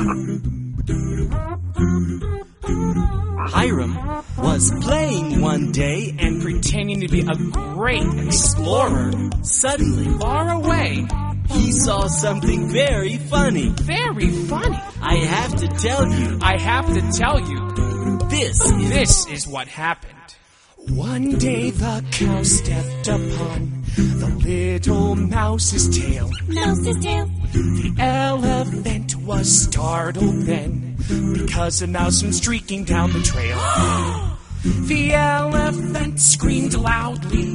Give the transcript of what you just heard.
Hiram was playing one day and pretending to be a great explorer. suddenly Far away. he saw something very funny. Very funny. I have to tell you, I have to tell you, this is what happened. One day the cow stepped upon the little mouse's tail. Mouse's tail. The elephant was startled then, because a mouse went streaking down the trail. The elephant screamed loudly.